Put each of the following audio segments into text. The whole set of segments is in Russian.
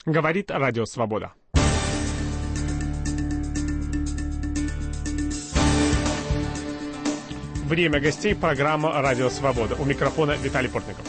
Говорит Радио Свобода. Время гостей, программа «Радио Свобода». У микрофона Виталий Портников.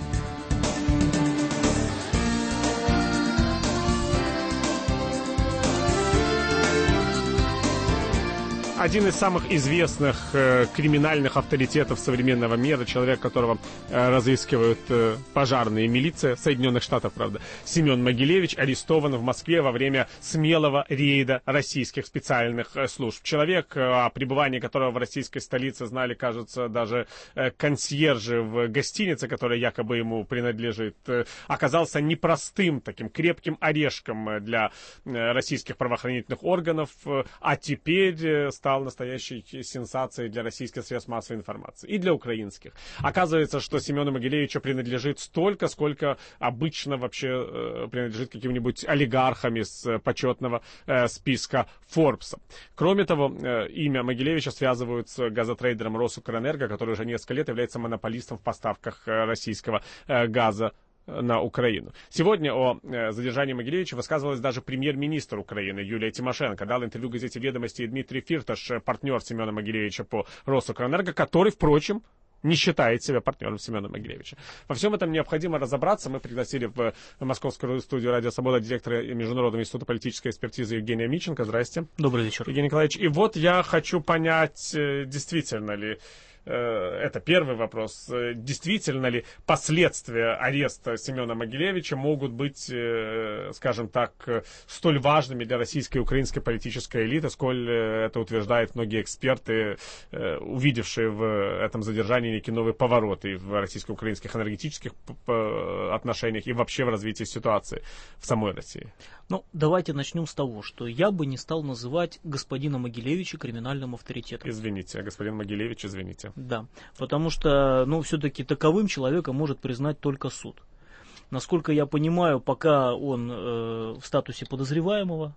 Один из самых известных криминальных авторитетов современного мира, человек, которого разыскивают пожарные и милиция Соединенных Штатов, правда, Семен Могилевич, арестован в Москве во время смелого рейда российских специальных служб. Человек, о пребывании которого в российской столице знали, кажется, даже консьержи в гостинице, которая якобы ему принадлежит, оказался непростым таким крепким орешком для российских правоохранительных органов, а теперь стал настоящей сенсацией для российских средств массовой информации и для украинских. Оказывается, что Семену Могилевичу принадлежит столько, сколько обычно вообще принадлежит каким-нибудь олигархам из почетного списка Форбса. Кроме того, имя Могилевича связывают с газотрейдером Росукрэнерго, который уже несколько лет является монополистом в поставках российского газа на Украину. Сегодня о задержании Могилевича высказывалась даже премьер-министр Украины Юлия Тимошенко. Дал интервью газете «Ведомости» и Дмитрий Фирташ, партнер Семена Могилевича по Росукрэнерго, который, впрочем, не считает себя партнером Семена Могилевича. Во всем этом необходимо разобраться. Мы пригласили в московскую студию «Радио Свобода» директора Международного института политической экспертизы Евгения Миченко. Здрасте. Добрый вечер. Евгений Николаевич. И вот я хочу понять, действительно ли, это первый вопрос. Действительно ли последствия ареста Семена Могилевича могут быть, скажем так, столь важными для российской и украинской политической элиты, сколь это утверждают многие эксперты, увидевшие в этом задержании некий новый поворот и в российско-украинских энергетических отношениях, и вообще в развитии ситуации в самой России? Ну, давайте начнем с того, что я бы не стал называть господина Могилевича криминальным авторитетом. Извините, господин Могилевич, извините. Да, потому что, все-таки таковым человека может признать только суд. Насколько я понимаю, пока он в статусе подозреваемого,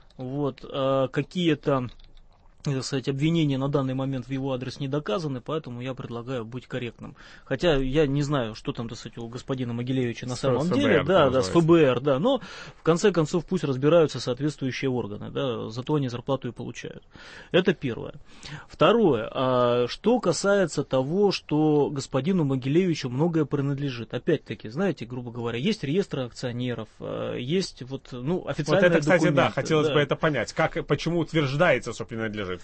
какие-то, так сказать, обвинения на данный момент в его адрес не доказаны, поэтому я предлагаю быть корректным. Хотя я не знаю, что там, так сказать, у господина Могилевича на самом деле, с ФБР, но в конце концов пусть разбираются соответствующие органы, зато они зарплату и получают. Это первое. Второе, что касается того, что господину Могилевичу многое принадлежит. Опять-таки, знаете, грубо говоря, есть реестр акционеров, есть официальные документы. Это, кстати, хотелось бы это понять. Почему утверждается, что принадлежит?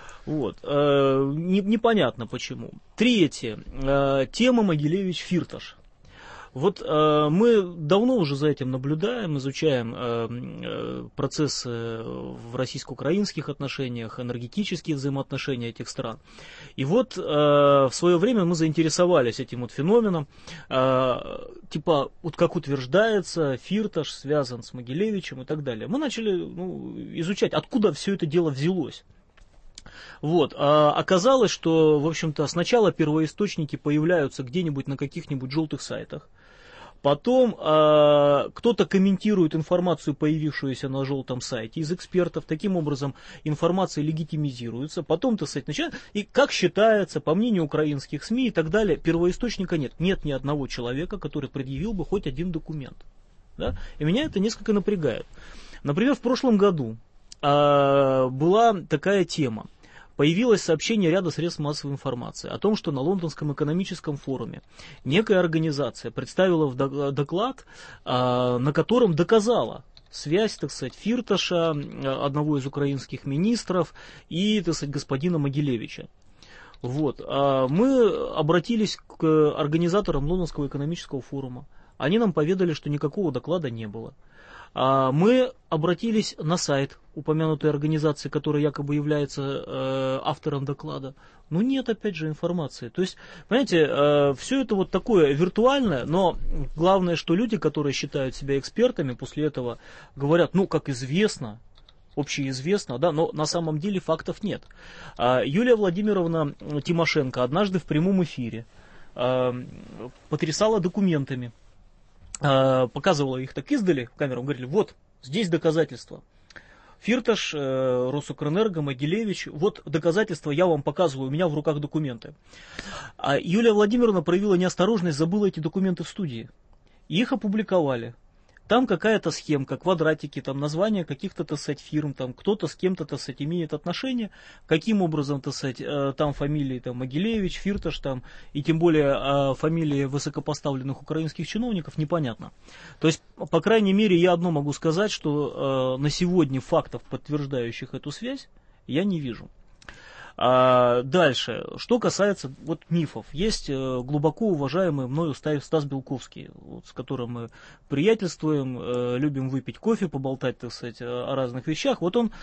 Непонятно почему. Третье. Тема Могилевич-Фирташ. Мы давно уже за этим наблюдаем, изучаем процессы в российско-украинских отношениях, энергетические взаимоотношения этих стран. И в свое время мы заинтересовались этим феноменом. Как утверждается, Фирташ связан с Могилевичем и так далее. Мы начали изучать, откуда все это дело взялось. Оказалось, что, в общем-то, сначала первоисточники появляются где-нибудь на каких-нибудь желтых сайтах. Потом кто-то комментирует информацию, появившуюся на желтом сайте из экспертов. Таким образом, информация легитимизируется. Потом, так сказать, начинает. И как считается, по мнению украинских СМИ и так далее, первоисточника нет. Нет ни одного человека, который предъявил бы хоть один документ. Да? И меня это несколько напрягает. Например, в прошлом году была такая тема. Появилось сообщение ряда средств массовой информации о том, что на Лондонском экономическом форуме некая организация представила доклад, на котором доказала связь, так сказать, Фирташа, одного из украинских министров, и, так сказать, господина Могилевича. Мы обратились к организаторам Лондонского экономического форума. Они нам поведали, что никакого доклада не было. Мы обратились на сайт упомянутой организации, которая якобы является автором доклада. Нет, опять же, информации. То есть, понимаете, все это такое виртуальное, но главное, что люди, которые считают себя экспертами, после этого говорят, как известно, общеизвестно, но на самом деле фактов нет. Юлия Владимировна Тимошенко однажды в прямом эфире потрясала документами. Показывала их так издали в камеру, говорили, здесь доказательства. Фирташ, Росукрэнерго, Могилевич, доказательства я вам показываю, у меня в руках документы. А Юлия Владимировна проявила неосторожность, забыла эти документы в студии. И их опубликовали. Там какая-то схемка, квадратики, там названия каких-то, так сказать, фирм, там кто-то с кем-то, так сказать, имеет отношение, каким образом, так сказать, там фамилии там, Могилевич, Фирташ, там, и тем более фамилии высокопоставленных украинских чиновников, непонятно. То есть, по крайней мере, я одно могу сказать, что на сегодня фактов, подтверждающих эту связь, я не вижу. Дальше, что касается вот мифов. Есть глубоко уважаемый мною Стас Белковский, вот, с которым мы приятельствуем, любим выпить кофе, поболтать, так сказать, о разных вещах. Вот он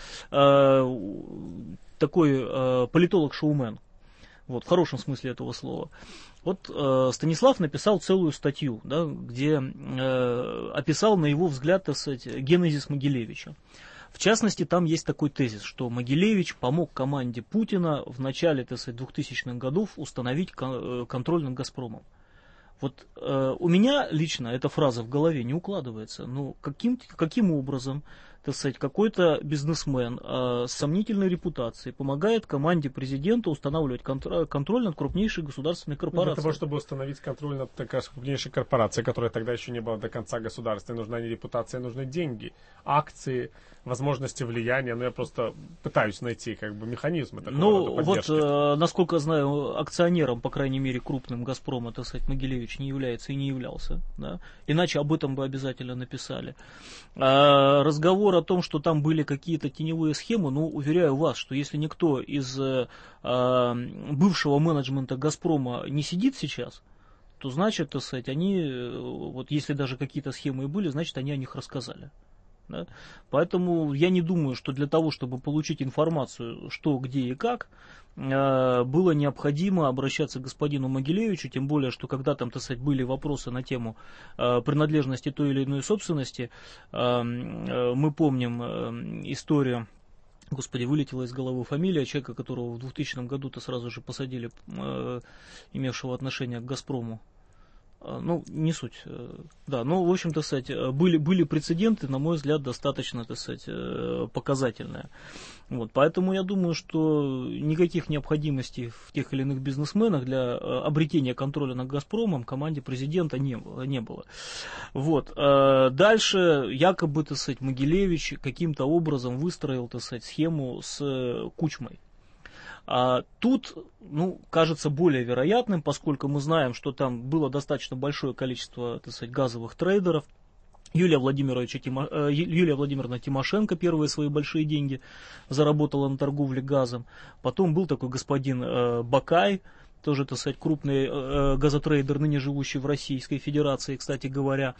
такой политолог-шоумен, вот, в хорошем смысле этого слова. Вот Станислав написал целую статью, да, где описал, на его взгляд, так сказать, генезис Могилевича. В частности, там есть такой тезис, что Могилевич помог команде Путина в начале, так сказать, 2000-х годов установить контроль над «Газпромом». Вот у меня лично эта фраза в голове не укладывается. Ну, каким образом, так сказать, какой-то бизнесмен с сомнительной репутацией помогает команде президента устанавливать контроль над крупнейшей государственной корпорацией? Для того, чтобы установить контроль над крупнейшей корпорацией, которая тогда еще не была до конца государственной, нужна не репутация, нужны деньги, акции, возможности влияния. Но я просто пытаюсь найти как бы механизмы такого рода поддержки. Вот, насколько знаю, акционером, по крайней мере, крупным «Газпрома», так сказать, Могилевич не является и не являлся. Да? Иначе об этом бы обязательно написали. Разговор о том, что там были какие-то теневые схемы, ну, уверяю вас, что если никто из бывшего менеджмента «Газпрома» не сидит сейчас, то значит, так сказать, они, вот если даже какие-то схемы и были, значит, они о них рассказали. Да? Поэтому я не думаю, что для того, чтобы получить информацию, что, где и как, было необходимо обращаться к господину Могилевичу, тем более, что когда там, так сказать, были вопросы на тему принадлежности той или иной собственности, мы помним историю, господи, вылетела из головы фамилия человека, которого в 2000 году-то сразу же посадили, имевшего отношение к «Газпрому». Ну, не суть. Да, ну, в общем, так сказать, были прецеденты, на мой взгляд, достаточно, так сказать, показательные. Вот, поэтому я думаю, что никаких необходимостей в тех или иных бизнесменах для обретения контроля над «Газпромом» команде президента не было. Вот. Дальше якобы, так сказать, Могилевич каким-то образом выстроил, так сказать, схему с Кучмой. Тут, ну, кажется более вероятным, поскольку мы знаем, что там было достаточно большое количество, так сказать, газовых трейдеров. Юлия Владимировна Тимошенко первые свои большие деньги заработала на торговле газом. Потом был такой господин Бакай, тоже, так сказать, крупный газотрейдер, ныне живущий в Российской Федерации, кстати говоря.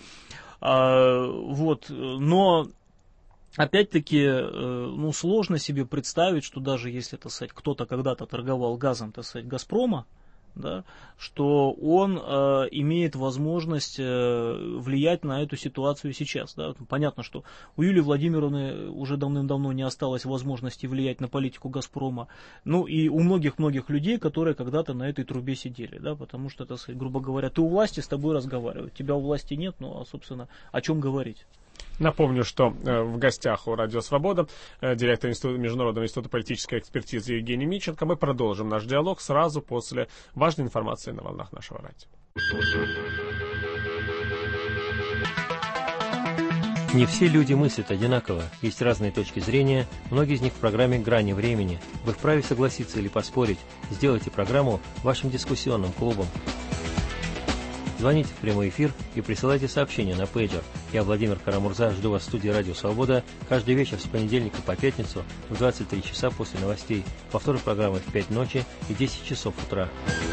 Вот, но... Опять-таки, ну, сложно себе представить, что даже если, так сказать, кто-то когда-то торговал газом, так сказать, «Газпрома», да, что он имеет возможность влиять на эту ситуацию сейчас. Да. Понятно, что у Юлии Владимировны уже давным-давно не осталось возможности влиять на политику «Газпрома». Ну и у многих-многих людей, которые когда-то на этой трубе сидели. Да, потому что, так сказать, грубо говоря, ты у власти, с тобой разговаривают. Тебя у власти нет, ну а, собственно, о чем говорить? Напомню, что в гостях у «Радио Свобода» директор Международного института политической экспертизы Евгений Мищенко. Мы продолжим наш диалог сразу после важной информации на волнах нашего радио. Не все люди мыслят одинаково, есть разные точки зрения, многие из них в программе «Грани времени». Вы вправе согласиться или поспорить. Сделайте программу вашим дискуссионным клубом. Звоните в прямой эфир и присылайте сообщения на пейджер. Я, Владимир Карамурза, жду вас в студии «Радио Свобода» каждый вечер с понедельника по пятницу в 23 часа после новостей. Повтор программы в 5 ночи и 10 часов утра.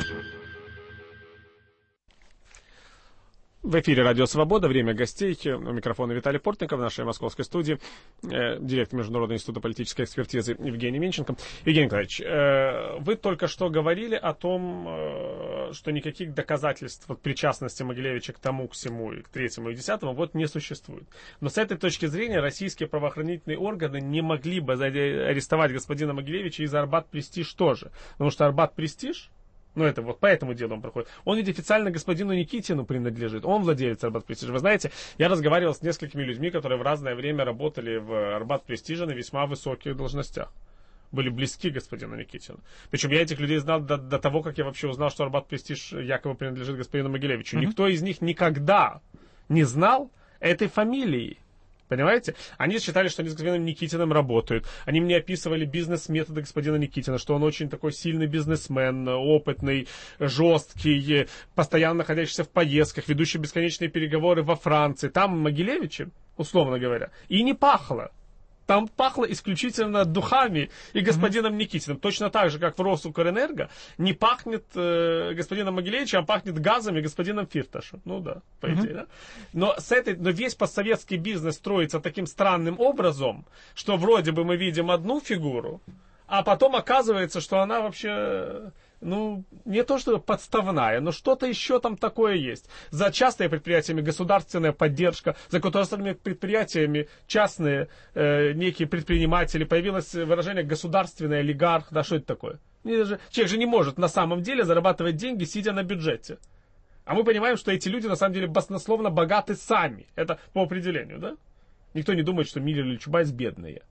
В эфире «Радио Свобода», время гостей. У микрофона Виталий Портников, в нашей московской студии, директор Международного института политической экспертизы Евгений Мищенко. Евгений Николаевич, вы только что говорили о том, что никаких доказательств причастности Могилевича к тому, к всему, и к третьему, и к десятому вот не существует. Но с этой точки зрения российские правоохранительные органы не могли бы арестовать господина Могилевича из-за Арбат-Престиж тоже. Потому что Арбат-Престиж, ну, это вот по этому делу он проходит. Он ведь официально господину Никитину принадлежит. Он владелец Арбат-Престижа. Вы знаете, я разговаривал с несколькими людьми, которые в разное время работали в Арбат-Престиже на весьма высоких должностях. Были близки к господину Никитину. Причем я этих людей знал до того, как я вообще узнал, что Арбат-Престиж якобы принадлежит господину Могилевичу. Никто из них никогда не знал, этой фамилией. Понимаете? Они считали, что они с господином Никитиным работают. Они мне описывали бизнес-методы господина Никитина, что он очень такой сильный бизнесмен, опытный, жесткий, постоянно находящийся в поездках, ведущий бесконечные переговоры во Франции. Там Могилевичем, условно говоря, и не пахло. Там пахло исключительно духами и господином Никитиным. Точно так же, как в Росукрэнерго не пахнет господином Могилевичем, а пахнет газами господином Фирташем. Ну да, по идее, да. Но весь постсоветский бизнес строится таким странным образом, что вроде бы мы видим одну фигуру, а потом оказывается, что она вообще... Ну, не то, что подставная, но что-то еще там такое есть. За частными предприятиями государственная поддержка, за государственными предприятиями частные некие предприниматели. Появилось выражение «государственный олигарх». Да, что это такое? Человек же не может на самом деле зарабатывать деньги, сидя на бюджете. А мы понимаем, что эти люди на самом деле баснословно богаты сами. Это по определению, да? Никто не думает, что Миллер или Чубайс бедные.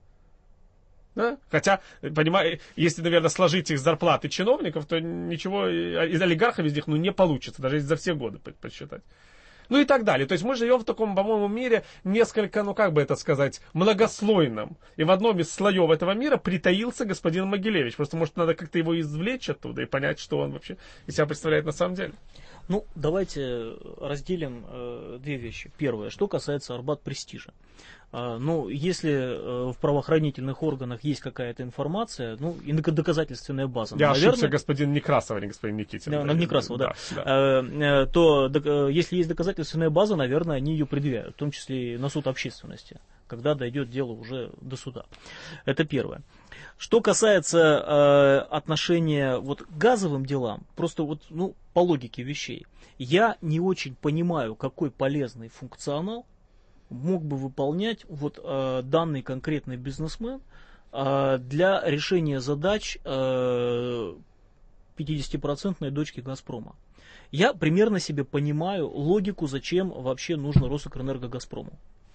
Да? Хотя, понимаю, если, наверное, сложить их зарплаты чиновников, то ничего из олигархов из них не получится, даже если за все годы подсчитать. Ну и так далее. То есть мы живем в таком, по-моему, мире несколько, как бы это сказать, многослойном. И в одном из слоев этого мира притаился господин Могилевич. Просто, может, надо как-то его извлечь оттуда и понять, что он вообще из себя представляет на самом деле. Ну, давайте разделим две вещи. Первое, что касается Арбат-Престижа. Ну, если в правоохранительных органах есть какая-то информация, ну, и доказательственная база. Я ошибся, господин Некрасов, а не господин Никитин. Некрасов, да. То, если есть доказательственная база, наверное, они ее предъявят, в том числе и на суд общественности, когда дойдет дело уже до суда. Это первое. Что касается отношения вот к газовым делам, просто вот, ну, по логике вещей, я не очень понимаю, какой полезный функционал мог бы выполнять вот данный конкретный бизнесмен для решения задач 50% дочки Газпрома. Я примерно себе понимаю логику, зачем вообще нужно Росукрэнерго Газпрому.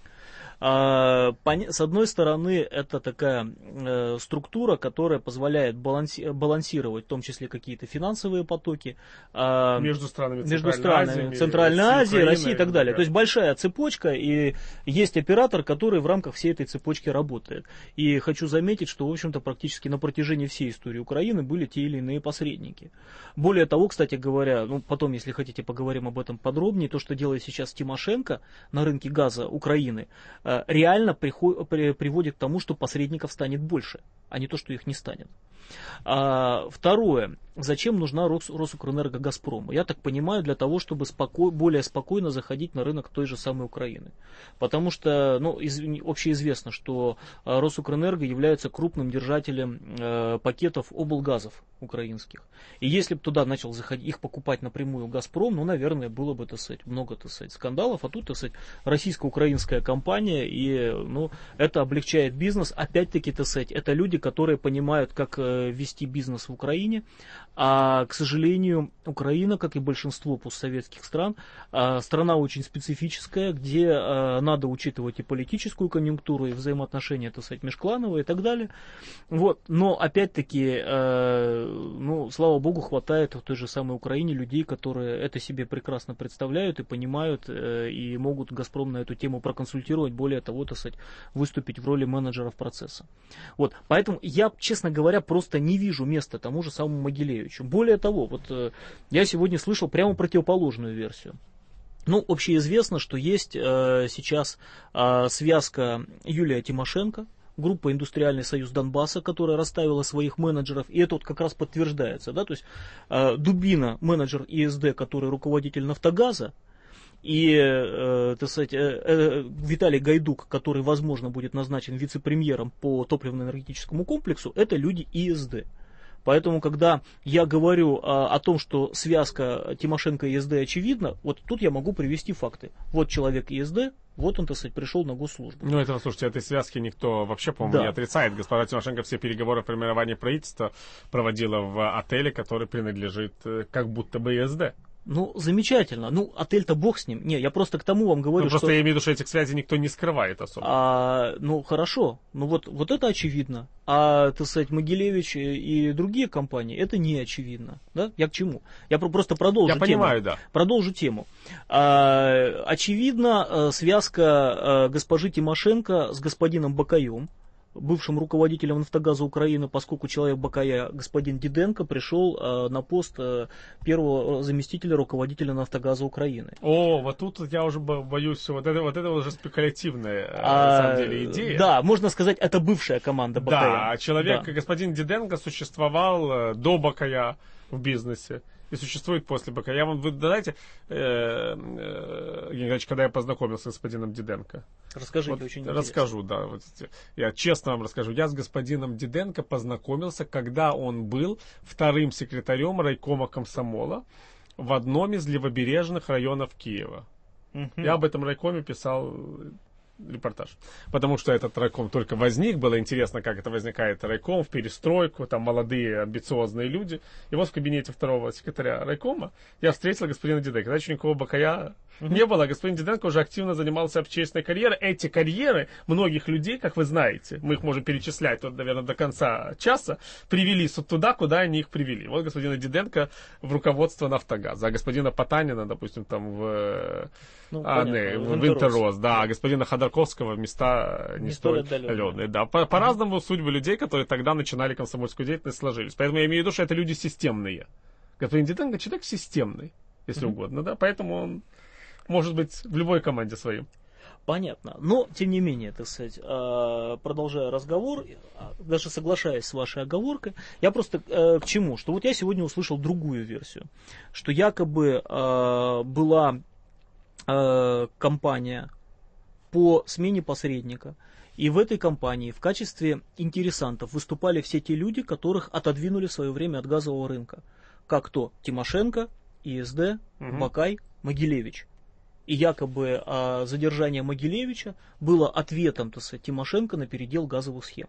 С одной стороны, это такая структура, которая позволяет балансировать в том числе какие-то финансовые потоки между странами Центральной Азии, России и так далее. То есть большая цепочка, и есть оператор, который в рамках всей этой цепочки работает. И хочу заметить, что, в общем-то, практически на протяжении всей истории Украины были те или иные посредники. Более того, кстати говоря, ну потом, если хотите, поговорим об этом подробнее, то, что делает сейчас Тимошенко на рынке газа Украины, реально приводит к тому, что посредников станет больше, а не то, что их не станет. Второе. Зачем нужна Росукрэнерго Газпрому? Я так понимаю, для того, чтобы более спокойно заходить на рынок той же самой Украины. Потому что, ну, общеизвестно, что Росукрэнерго является крупным держателем пакетов облгазов украинских. И если бы туда начал заходить, их покупать напрямую Газпром, ну, наверное, было бы, много, скандалов. А тут, российско-украинская компания, и, ну, это облегчает бизнес. Опять-таки, это люди, которые понимают, как вести бизнес в Украине. А, к сожалению, Украина, как и большинство постсоветских стран, страна очень специфическая, где надо учитывать и политическую конъюнктуру, и взаимоотношения, межклановые и так далее. Вот. Но, опять-таки, ну, слава богу, хватает в той же самой Украине людей, которые это себе прекрасно представляют и понимают, и могут Газпром на эту тему проконсультировать, более того, выступить в роли менеджеров процесса. Вот. Поэтому я, честно говоря, просто не вижу места тому же самому Могилевичу. Более того, вот я сегодня слышал прямо противоположную версию. Ну, общеизвестно, что есть сейчас связка Юлия Тимошенко, группа «Индустриальный союз Донбасса», которая расставила своих менеджеров, и это вот как раз подтверждается. Да? То есть Дубина, менеджер ИСД, который руководитель «Нафтогаза», и Виталий Гайдук, который, возможно, будет назначен вице-премьером по топливно-энергетическому комплексу, это люди ИСД. Поэтому, когда я говорю о том, что связка Тимошенко и ИСД очевидна, вот тут я могу привести факты. Вот человек ИСД, вот он, пришел на госслужбу. Ну, это, слушайте, этой связки никто вообще, по-моему, не отрицает. Госпожа Тимошенко все переговоры о формировании правительства проводила в отеле, который принадлежит как будто бы ИСД. Ну, замечательно. Ну, отель-то бог с ним. Не, я просто к тому вам говорю, ну, просто я имею в виду, что этих связей никто не скрывает особо. Ну, хорошо. Ну, вот это очевидно. А, так сказать, Могилевич и другие компании, это не очевидно. Да? Я к чему? Я просто продолжу тему. Я понимаю, да. Продолжу тему. Очевидно, связка госпожи Тимошенко с господином Бакаем, бывшим руководителем «Нафтогаза Украины», поскольку человек Бакая, господин Диденко, пришел на пост первого заместителя руководителя «Нафтогаза Украины». О, вот тут я уже боюсь, вот это уже спекулятивная, на самом деле, идея. Да, можно сказать, это бывшая команда Бакая. Да, а человек, да. Господин Диденко, существовал до Бакая в бизнесе. И существует после Бакая. Вы знаете, Евгений когда я познакомился с господином Диденко? Расскажите, вот, очень интересно. Расскажу, да. Вот, я честно вам расскажу. Я с господином Диденко познакомился, когда он был вторым секретарем райкома комсомола в одном из левобережных районов Киева. Я об этом райкоме писал репортаж. Потому что этот райком только возник, было интересно, как это возникает райком в перестройку, там молодые амбициозные люди. И вот в кабинете второго секретаря райкома я встретил господина Диденко. Тогда еще никакого Бакая не было. Господин Диденко уже активно занимался общественной карьерой. Эти карьеры многих людей, как вы знаете, мы их можем перечислять, тут, наверное, до конца часа, привели туда, куда они их привели. Вот господина Диденко в руководство «Нафтогаза», а господина Потанина, допустим, там в Винтеррос, да, а господина Ходорковского в места не столь отдаленные. Да. По-разному судьбы людей, которые тогда начинали комсомольскую деятельность, сложились. Поэтому я имею в виду, что это люди системные. Господин Диденко человек системный, если угодно, да, поэтому он может быть в любой команде своим. Понятно. Но, тем не менее, так сказать, продолжая разговор, даже соглашаясь с вашей оговоркой, я просто к чему? Что вот я сегодня услышал другую версию, что якобы была компания по смене посредника, и в этой компании в качестве интересантов выступали все те люди, которых отодвинули в свое время от газового рынка. Как то Тимошенко, ИСД, Бакай, Могилевич. И якобы задержание Могилевича было ответом, так сказать, Тимошенко на передел газовых схем.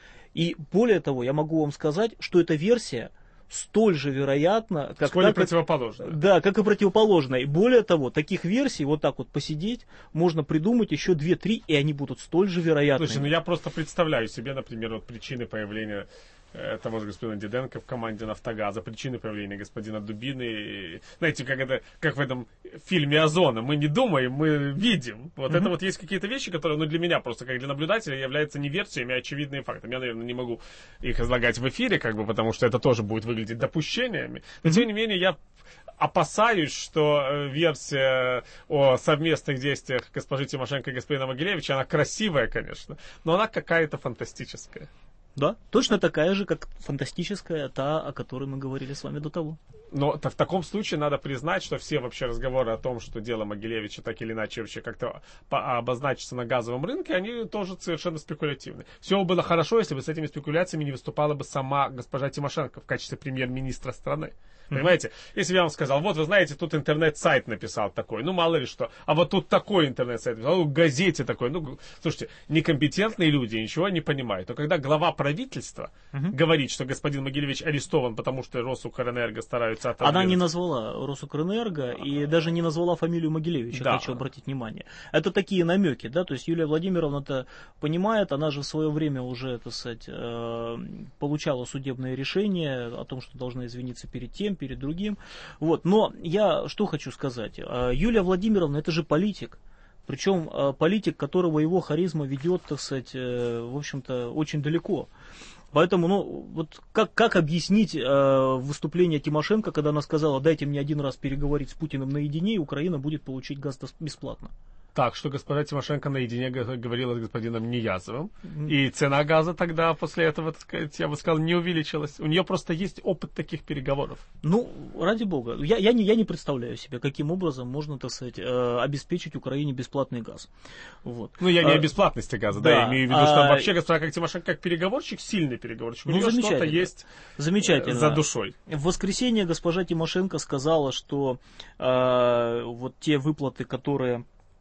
И более того, я могу вам сказать, что эта версия столь же вероятна, как противоположная. Да, как и противоположная. И более того, таких версий, вот так вот посидеть, можно придумать еще 2-3, и они будут столь же вероятны. Слушай, я просто представляю себе, например, вот причины появления того же господина Диденко в команде «Нафтогаза», причины появления господина Дубины. Знаете, как в этом фильме «Озона». Мы не думаем, мы видим. Вот это вот есть какие-то вещи, которые, для меня просто, как для наблюдателя, являются не версиями, а очевидными фактами. Я, наверное, не могу их излагать в эфире, потому что это тоже будет выглядеть допущениями. Но, тем не менее, я опасаюсь, что версия о совместных действиях госпожи Тимошенко и господина Могилевича, она красивая, конечно, но она какая-то фантастическая. Да, точно такая же, как фантастическая та, о которой мы говорили с вами до того. Но в таком случае надо признать, что все вообще разговоры о том, что дело Могилевича так или иначе вообще как-то обозначится на газовом рынке, они тоже совершенно спекулятивны. Все было хорошо, если бы с этими спекуляциями не выступала бы сама госпожа Тимошенко в качестве премьер-министра страны. Понимаете? Если бы я вам сказал, вот вы знаете, тут интернет-сайт написал такой, мало ли что, а вот тут такой интернет-сайт написал, в газете такой, слушайте, некомпетентные люди ничего не понимают. Но когда глава правительства говорит, что господин Могилевич арестован, потому что Росукрэнерго стараются отодвинуть. Она не назвала Росукрэнерго и даже не назвала фамилию Могилевича, да. Хочу обратить внимание. Это такие намеки, да, то есть Юлия Владимировна-то понимает, она же в свое время уже, так сказать, получала судебное решение о том, что должна извиниться перед тем, перед другим. Вот. Но я что хочу сказать. Юлия Владимировна это же политик. Причем политик, которого его харизма ведет, так сказать, в общем-то, очень далеко. Поэтому, вот как объяснить выступление Тимошенко, когда она сказала, дайте мне один раз переговорить с Путиным наедине, и Украина будет получить газ бесплатно. Так, что госпожа Тимошенко наедине говорила с господином Ниязовым. И цена газа тогда после этого, так сказать, я бы сказал, не увеличилась. У нее просто есть опыт таких переговоров. Ради бога. Я не представляю себе, каким образом можно, так сказать, обеспечить Украине бесплатный газ. Вот. Я не о бесплатности газа, да, я имею в виду, что вообще госпожа Тимошенко как переговорщик, сильный переговорщик. У нее что-то есть за душой. В воскресенье госпожа Тимошенко сказала, что вот те выплаты, которые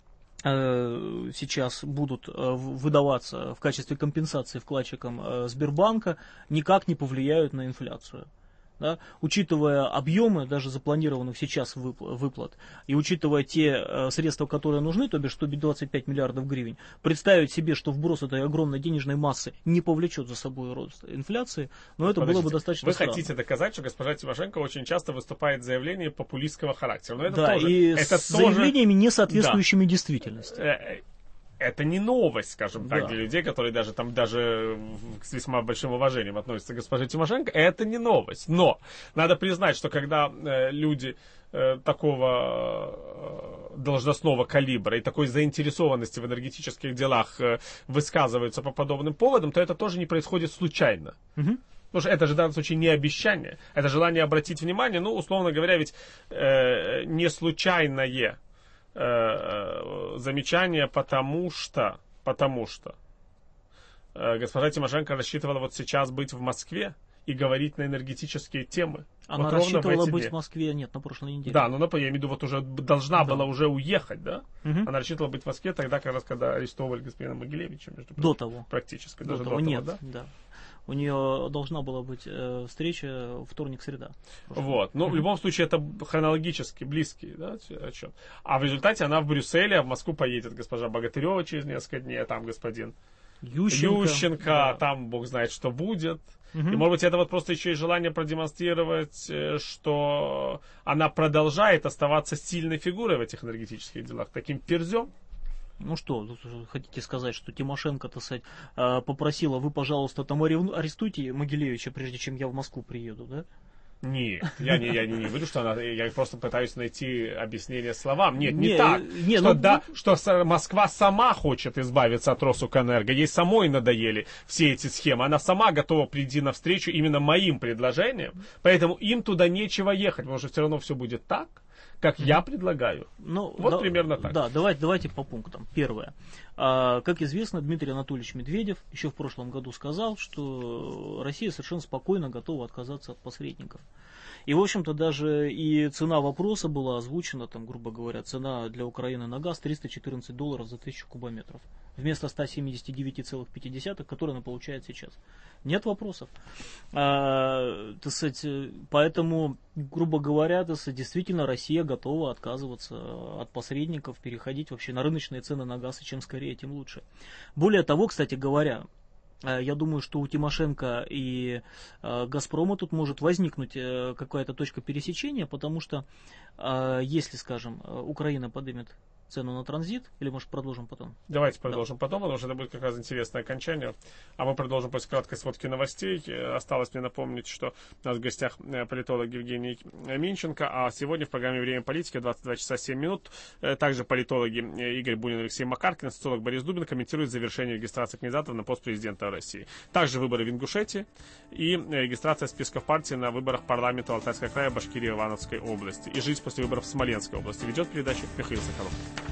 сейчас будут выдаваться в качестве компенсации вкладчикам Сбербанка, никак не повлияют на инфляцию. Да, учитывая объемы даже запланированных сейчас выплат, и учитывая те средства, которые нужны, то бишь 125 миллиардов гривен, представить себе, что вброс этой огромной денежной массы не повлечет за собой рост инфляции, но это было бы достаточно Вы странно. хотите доказать, что госпожа Тимошенко очень часто выступает с заявлениями популистского характера. Но это да, тоже, и это с заявлениями, не соответствующими да. действительности. Это не новость, скажем так, Да. для людей, которые даже с весьма большим уважением относятся к госпоже Тимошенко. Это не новость. Но надо признать, что когда люди такого должностного калибра и такой заинтересованности в энергетических делах высказываются по подобным поводам, то это тоже не происходит случайно. Угу. Потому что это же в данном случае не обещание, это желание обратить внимание, ну, условно говоря, ведь не случайное замечание, потому что госпожа Тимошенко рассчитывала вот сейчас быть в Москве и говорить на энергетические темы. Она вот рассчитывала быть в Москве, нет, на прошлой неделе. Да, но я имею в виду, вот уже должна была уже уехать, да? Угу. Она рассчитывала быть в Москве тогда, как раз, когда арестовывали господина Могилевича, между прочим. До того. Практически. До даже того, до того, нет, да? да. У нее должна была быть встреча вторник-среда. Вот. Но в любом случае это хронологически близкий, да, отчет. А в результате она в Брюсселе, а в Москву поедет госпожа Богатырева через несколько дней, а там господин Ющенко, да. там бог знает, что будет. Угу. И, может быть, это вот просто еще и желание продемонстрировать, что она продолжает оставаться сильной фигурой в этих энергетических делах, таким перзем. Ну что, хотите сказать, что Тимошенко, так сказать, попросила, вы, пожалуйста, там арестуйте Могилевича, прежде чем я в Москву приеду, да? Нет, я не говорю, что она, я просто пытаюсь найти объяснение словам. Нет, не Не, так. не, что, ну, да, что Москва сама хочет избавиться от Росукрэнерго. Ей самой надоели все эти схемы. Она сама готова прийти навстречу именно моим предложениям. Поэтому им туда нечего ехать, потому что все равно все будет так, как я предлагаю. Ну, вот примерно так. Да, давайте по пунктам. Первое. Как известно, Дмитрий Анатольевич Медведев еще в прошлом году сказал, что Россия совершенно спокойно готова отказаться от посредников. И, в общем-то, даже и цена вопроса была озвучена, там, грубо говоря, цена для Украины на газ $314 за 1000 кубометров. Вместо 179,5, которые она получает сейчас. Нет вопросов. Так сказать, поэтому, грубо говоря, так сказать, действительно Россия готова отказываться от посредников, переходить вообще на рыночные цены на газ, и чем скорее, тем лучше. Более того, кстати говоря, я думаю, что у Тимошенко и Газпрома тут может возникнуть какая-то точка пересечения, потому что если, скажем, Украина поднимет цену на транзит, или, может, продолжим потом? Давайте продолжим потом, потому что это будет как раз интересное окончание. А мы продолжим после краткой сводки новостей. Осталось мне напомнить, что у нас в гостях политолог Евгений Минченко, а сегодня в программе «Время политики» 22 часа 7 минут. Также политологи Игорь Бунин и Алексей Макаркин, социолог Борис Дубин комментируют завершение регистрации кандидатов на пост президента России. Также выборы в Ингушетии и регистрация списков партий на выборах парламента Алтайского края, Башкирии и Ивановской области. И жизнь после выборов в Смоленской области. Ведет передачу Михаил Соколов.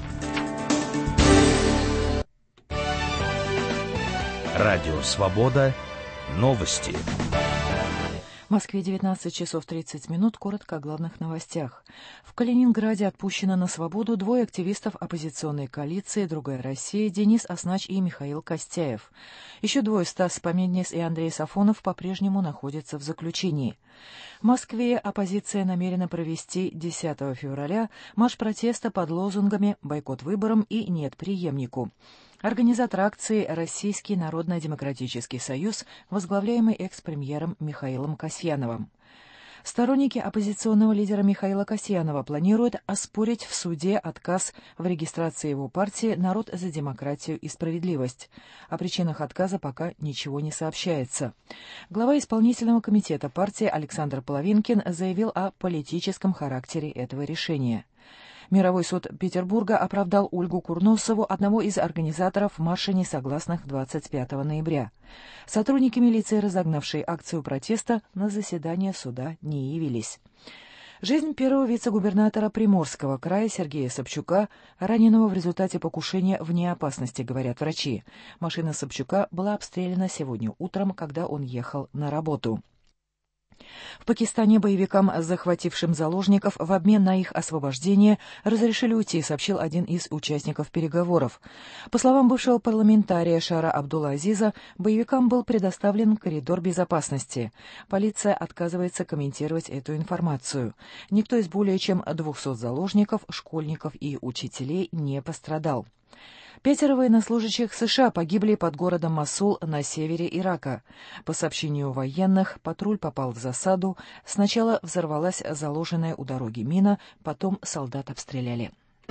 Радио «Свобода». Новости. В Москве 19 часов 30 минут. Коротко о главных новостях. В Калининграде отпущено на свободу двое активистов оппозиционной коалиции «Другая Россия» Денис Оснач и Михаил Костяев. Еще двое, Стас Помеднис и Андрей Сафонов, по-прежнему находятся в заключении. В Москве оппозиция намерена провести 10 февраля марш протеста под лозунгами «Бойкот выборам» и «Нет преемнику». Организатор акции «Российский народно-демократический союз», возглавляемый экс-премьером Михаилом Касьяновым. Сторонники оппозиционного лидера Михаила Касьянова планируют оспорить в суде отказ в регистрации его партии «Народ за демократию и справедливость». О причинах отказа пока ничего не сообщается. Глава исполнительного комитета партии Александр Половинкин заявил о политическом характере этого решения. Мировой суд Петербурга оправдал Ольгу Курносову, одного из организаторов марша несогласных 25 ноября. Сотрудники милиции, разогнавшие акцию протеста, на заседание суда не явились. Жизнь первого вице-губернатора Приморского края Сергея Собчука, раненого в результате покушения, вне опасности, говорят врачи. Машина Собчука была обстреляна сегодня утром, когда он ехал на работу. В Пакистане боевикам, захватившим заложников, в обмен на их освобождение разрешили уйти, сообщил один из участников переговоров. По словам бывшего парламентария Шара Абдулла-Азиза, боевикам был предоставлен коридор безопасности. Полиция отказывается комментировать эту информацию. Никто из более чем 200 заложников, школьников и учителей не пострадал. 5 военнослужащих США погибли под городом Мосул на севере Ирака. По сообщению военных, патруль попал в засаду. Сначала взорвалась заложенная у дороги мина, потом солдат обстреляли.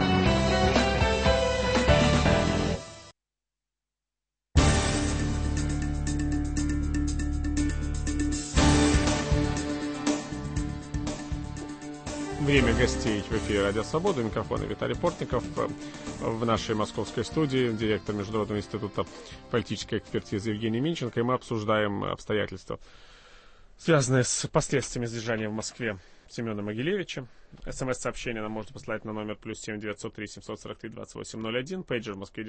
Время гостей в эфире «Радио Свобода». У микрофона Виталий Портников. В нашей московской студии директор Международного института политической экспертизы Евгений Минченко. И мы обсуждаем обстоятельства, связанные с последствиями сдержания в Москве Семена Могилевича. СМС-сообщение нам можно послать на номер +7 903 743 2801. Пейджер в Москве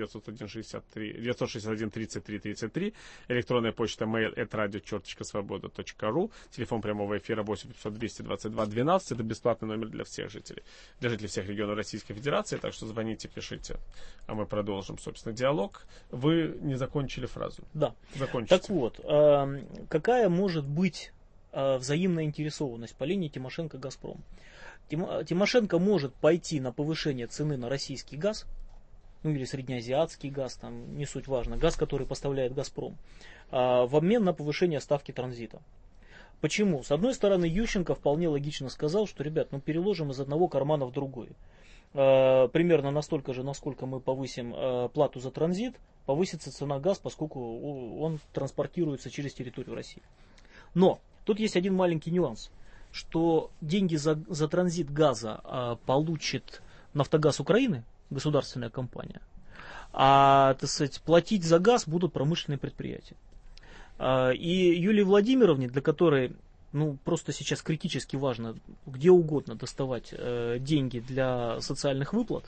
961 33 33. Электронная почта mail@radio.svoboda.ru. Телефон прямого эфира 8 500 222 12. Это бесплатный номер для всех жителей. Для жителей всех регионов Российской Федерации. Так что звоните, пишите. А мы продолжим, собственно, диалог. Вы не закончили фразу. Да. Закончите. Так вот, какая может быть взаимная интересованность по линии Тимошенко-Газпром? Тимошенко может пойти на повышение цены на российский газ, ну или среднеазиатский газ, там не суть важно, газ, который поставляет Газпром, в обмен на повышение ставки транзита. Почему? С одной стороны, Ющенко вполне логично сказал, что, ребят, переложим из одного кармана в другой. Примерно настолько же, насколько мы повысим плату за транзит, повысится цена газа, поскольку он транспортируется через территорию России. Но тут есть один маленький нюанс, что деньги за транзит газа получит Нафтогаз Украины, государственная компания, а, так сказать, платить за газ будут промышленные предприятия. И Юлии Владимировне, для которой просто сейчас критически важно где угодно доставать деньги для социальных выплат,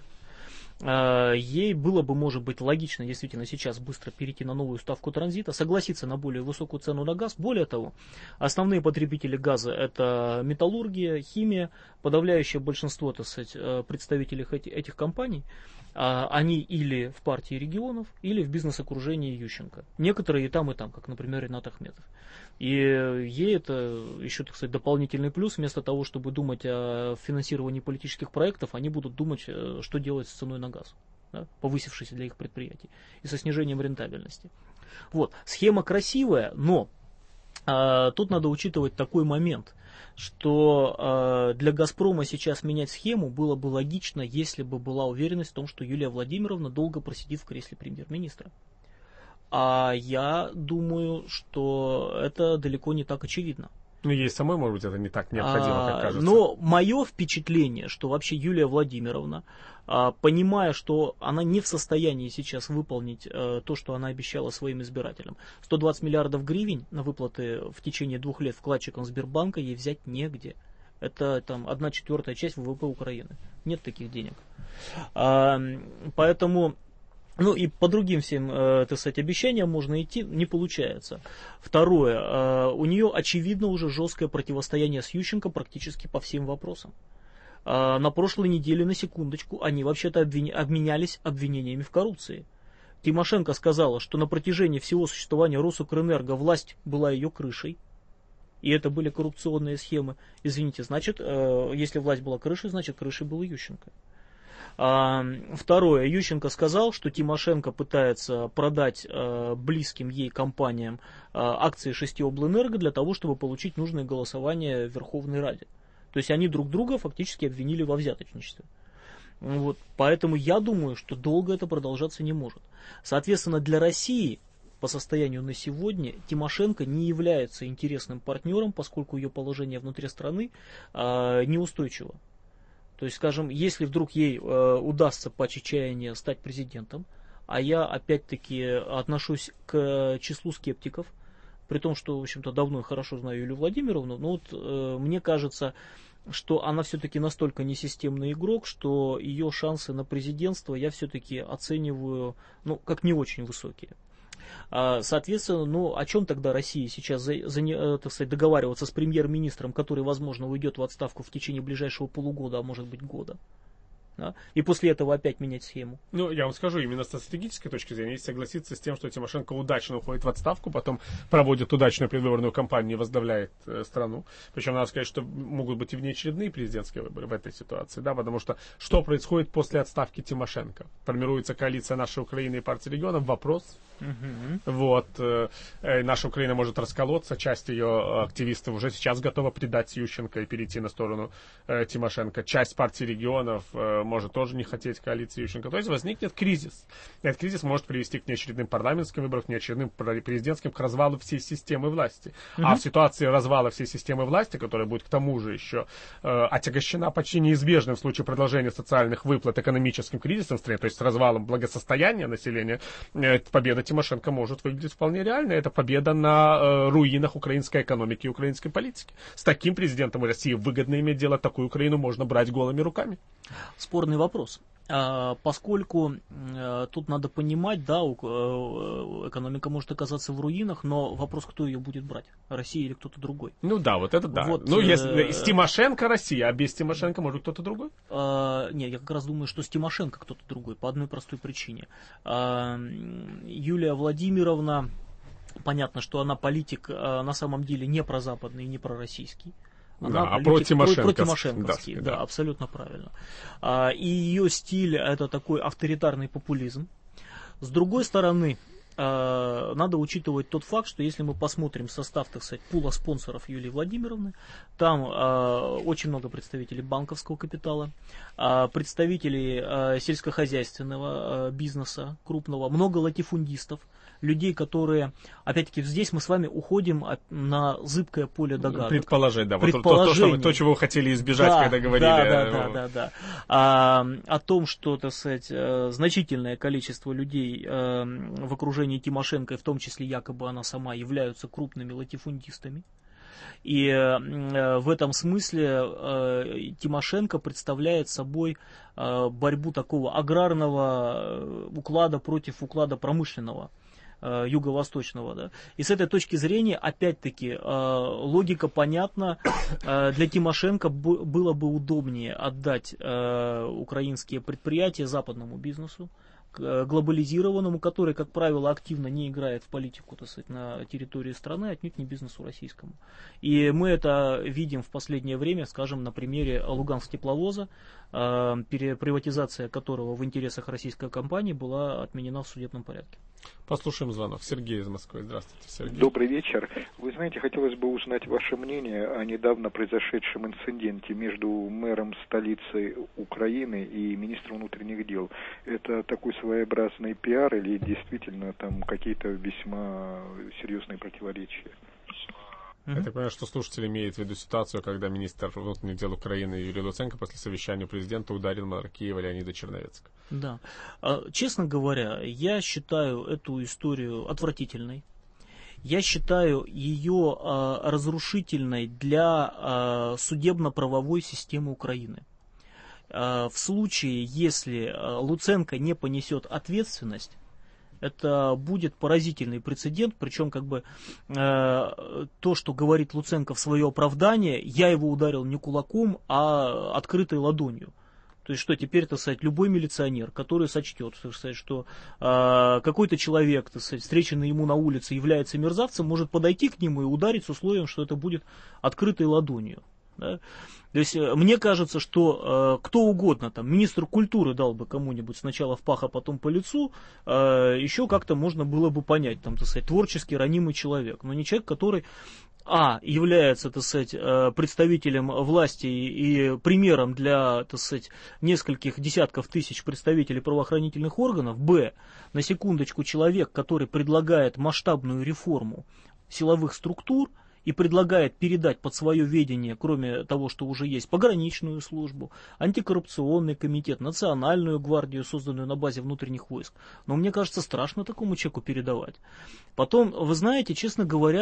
ей было бы, может быть, логично действительно сейчас быстро перейти на новую ставку транзита, согласиться на более высокую цену на газ. Более того, основные потребители газа — это металлургия, химия, подавляющее большинство, так сказать, представителей этих компаний, они или в партии регионов, или в бизнес-окружении Ющенко. Некоторые и там, как, например, Ринат Ахметов. И ей это еще, так сказать, дополнительный плюс. Вместо того, чтобы думать о финансировании политических проектов, они будут думать, что делать с ценой на газ, да, повысившейся для их предприятий, и со снижением рентабельности. Вот. Схема красивая, но тут надо учитывать такой момент, что для «Газпрома» сейчас менять схему было бы логично, если бы была уверенность в том, что Юлия Владимировна долго просидит в кресле премьер-министра. А я думаю, что это далеко не так очевидно. Ей самой, может быть, это не так необходимо, как кажется. Но мое впечатление, что вообще Юлия Владимировна, понимая, что она не в состоянии сейчас выполнить то, что она обещала своим избирателям, 120 миллиардов гривен на выплаты в течение 2 лет вкладчикам Сбербанка ей взять негде. Это 1/4 часть ВВП Украины. Нет таких денег. Поэтому... и по другим всем, так сказать, обещаниям можно идти, не получается. Второе, у нее очевидно уже жесткое противостояние с Ющенко практически по всем вопросам. На прошлой неделе, на секундочку, они вообще-то обменялись обвинениями в коррупции. Тимошенко сказала, что на протяжении всего существования Росукрэнерго власть была ее крышей, и это были коррупционные схемы. Извините, значит, если власть была крышей, значит, крышей был Ющенко. Второе. Ющенко сказал, что Тимошенко пытается продать близким ей компаниям акции 6 облэнерго для того, чтобы получить нужное голосование в Верховной Раде. То есть они друг друга фактически обвинили во взяточничестве. Вот. Поэтому я думаю, что долго это продолжаться не может. Соответственно, для России по состоянию на сегодня Тимошенко не является интересным партнером, поскольку ее положение внутри страны неустойчиво. То есть, скажем, если вдруг ей удастся по чаяния стать президентом, а я опять-таки отношусь к числу скептиков, при том, что, в общем-то, давно и хорошо знаю Юлию Владимировну, но мне кажется, что она все-таки настолько несистемный игрок, что ее шансы на президентство я все-таки оцениваю, как не очень высокие. Соответственно, о чем тогда Россия сейчас так сказать, договариваться с премьер-министром, который, возможно, уйдет в отставку в течение ближайшего полугода, а может быть года? Да? И после этого опять менять схему. Я вам скажу, именно с стратегической точки зрения, если согласиться с тем, что Тимошенко удачно уходит в отставку, потом проводит удачную предвыборную кампанию и возглавляет страну. Причем надо сказать, что могут быть и внеочередные президентские выборы в этой ситуации, да, потому что происходит после отставки Тимошенко? Формируется коалиция «Наша Украина» и партии регионов, вопрос. Наша Украина может расколоться, часть ее активистов уже сейчас готова предать Ющенко и перейти на сторону Тимошенко. Часть партии регионов может тоже не хотеть коалиции Ющенко. То есть возникнет кризис. Этот кризис может привести к неочередным парламентским выборам, к неочередным президентским, к развалу всей системы власти. А в ситуации развала всей системы власти, которая будет к тому же еще отягощена почти неизбежным в случае продолжения социальных выплат экономическим кризисом в стране, то есть с развалом благосостояния населения, победа Тимошенко может выглядеть вполне реально. Это победа на руинах украинской экономики и украинской политики. С таким президентом России выгодно иметь дело, такую Украину можно брать голыми руками. Спорный вопрос. Поскольку тут надо понимать, да, экономика может оказаться в руинах, но вопрос, кто ее будет брать, Россия или кто-то другой. Это да. Если с Тимошенко Россия, а без Тимошенко может кто-то другой? Нет, я как раз думаю, что с Тимошенко кто-то другой, по одной простой причине. Юлия Владимировна, понятно, что она политик на самом деле не прозападный и не пророссийский. Протимошенковский, да, абсолютно правильно. И ее стиль — это такой авторитарный популизм. С другой стороны, надо учитывать тот факт, что если мы посмотрим состав, так сказать, пула спонсоров Юлии Владимировны, там очень много представителей банковского капитала, представителей сельскохозяйственного бизнеса крупного, много латифундистов, людей, которые, опять-таки, здесь мы с вами уходим на зыбкое поле догадок. Предположить, да. То, чего вы хотели избежать, когда говорили. Да. О том, что, так сказать, значительное количество людей в окружении Тимошенко, в том числе якобы она сама, являются крупными латифундистами. И в этом смысле Тимошенко представляет собой борьбу такого аграрного уклада против уклада промышленного, юго-восточного. Да. И с этой точки зрения, опять-таки, логика понятна. Для Тимошенко было бы удобнее отдать украинские предприятия западному бизнесу, глобализированному, который, как правило, активно не играет в политику, так сказать, на территории страны, отнюдь не бизнесу российскому. И мы это видим в последнее время, скажем, на примере Луганск-тепловоза, приватизация которого в интересах российской компании была отменена в судебном порядке. Послушаем звонок. Сергей из Москвы. Здравствуйте, Сергей. Добрый вечер. Вы знаете, хотелось бы узнать ваше мнение о недавно произошедшем инциденте между мэром столицы Украины и министром внутренних дел. Это такой своеобразный пиар или действительно там какие-то весьма серьезные противоречия? Я так понимаю, что слушатель имеет в виду ситуацию, когда министр внутренних дел Украины Юрий Луценко после совещания у президента ударил мэра Киева Леонида Черновецкого. Да. Честно говоря, я считаю эту историю отвратительной. Я считаю ее разрушительной для судебно-правовой системы Украины. В случае, если Луценко не понесет ответственность, это будет поразительный прецедент, причем то, что говорит Луценко в свое оправдание, я его ударил не кулаком, а открытой ладонью. То есть что теперь, так сказать, любой милиционер, который сочтет, так сказать, что какой-то человек, так сказать, встреченный ему на улице, является мерзавцем, может подойти к нему и ударить с условием, что это будет открытой ладонью. Да? То есть мне кажется, что кто угодно, там, министр культуры дал бы кому-нибудь сначала в пах, а потом по лицу, еще как-то можно было бы понять, там, так сказать, творчески ранимый человек, но не человек, который является, так сказать, представителем власти и примером для, так сказать, нескольких десятков тысяч представителей правоохранительных органов, на секундочку, человек, который предлагает масштабную реформу силовых структур, и предлагает передать под свое ведение, кроме того, что уже есть, пограничную службу, антикоррупционный комитет, национальную гвардию, созданную на базе внутренних войск. Но мне кажется, страшно такому человеку передавать. Потом, вы знаете, честно говоря,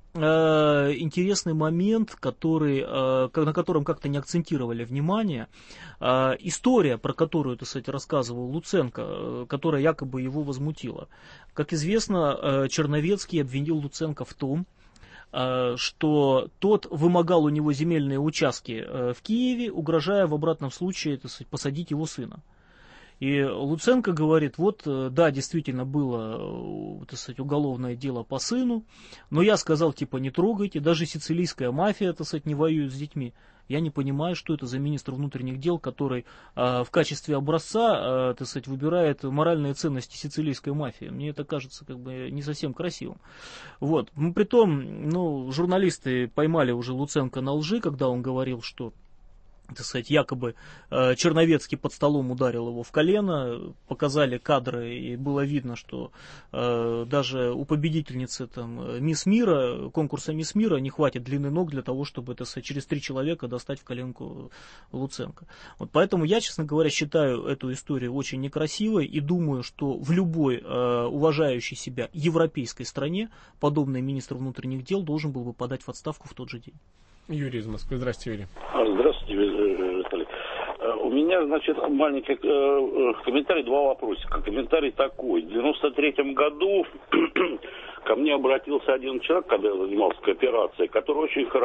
интересный момент, на котором как-то не акцентировали внимание. История, про которую, так сказать, рассказывал Луценко, которая якобы его возмутила. Как известно, Черновецкий обвинил Луценко в том, что тот вымогал у него земельные участки в Киеве, угрожая в обратном случае, так сказать, посадить его сына. И Луценко говорит, вот, да, действительно было, так сказать, уголовное дело по сыну, но я сказал, типа, не трогайте, даже сицилийская мафия, так сказать, не воюет с детьми. Я не понимаю, что это за министр внутренних дел, который в качестве образца, так сказать, выбирает моральные ценности сицилийской мафии. Мне это кажется как бы не совсем красивым. Вот. Притом, журналисты поймали уже Луценко на лжи, когда он говорил, что, так сказать, якобы Черновецкий под столом ударил его в колено, показали кадры, и было видно, что даже у победительницы Мисс Мира, конкурса Мисс Мира, не хватит длины ног для того, чтобы, так сказать, через 3 человека достать в коленку Луценко. Вот поэтому я, честно говоря, считаю эту историю очень некрасивой и думаю, что в любой уважающей себя европейской стране подобный министр внутренних дел должен был бы подать в отставку в тот же день. Юрий из Москвы. Здравствуйте, Юрий. Здравствуйте, Виталий. У меня, значит, маленький комментарий, 2 вопросика. Комментарий такой. В 93-м году ко мне обратился один человек, когда я занимался кооперацией, которого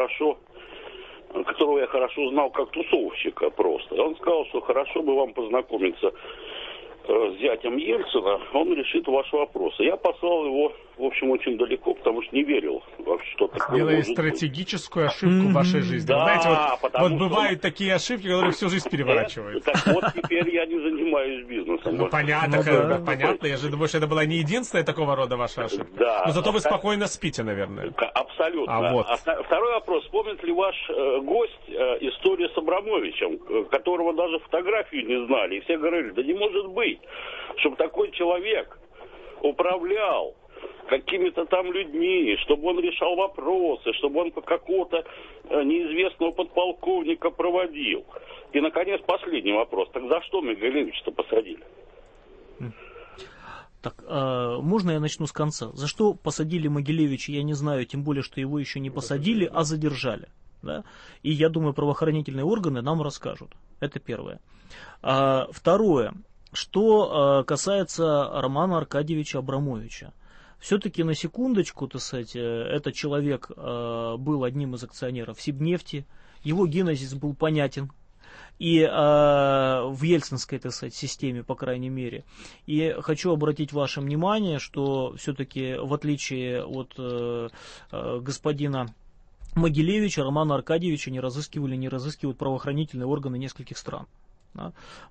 я хорошо знал как тусовщика просто. Он сказал, что хорошо бы вам познакомиться с зятем Ельцина, он решит ваши вопросы. Я послал его, в общем, очень далеко, потому что не верил во что-то такое. Сделали стратегическую ошибку в вашей жизни. Да, знаете, вот бывают что... такие ошибки, которые всю жизнь переворачивают. Так вот, теперь я не занимаюсь бизнесом. Ну, понятно, понятно. Я же думаю, что это была не единственная такого рода ваша ошибка. Да. Но зато вы спокойно спите, наверное. Абсолютно. Вот. Второй вопрос. Помнит ли ваш гость историю с Абрамовичем, которого даже фотографию не знали? И все говорили, да не может быть, чтобы такой человек управлял какими-то там людьми, чтобы он решал вопросы, чтобы он какого-то неизвестного подполковника проводил. И, наконец, последний вопрос. Так за что Могилевича-то посадили? Так, можно я начну с конца? За что посадили Могилевича, я не знаю, тем более, что его еще не посадили, а задержали. Да? И я думаю, правоохранительные органы нам расскажут. Это первое. Второе. Что касается Романа Аркадьевича Абрамовича. Все-таки на секундочку, так сказать, этот человек был одним из акционеров Сибнефти, его генезис был понятен и в ельцинской, так сказать, системе, по крайней мере. И хочу обратить ваше внимание, что все-таки в отличие от господина Могилевича, Романа Аркадьевича не разыскивают правоохранительные органы нескольких стран. Да.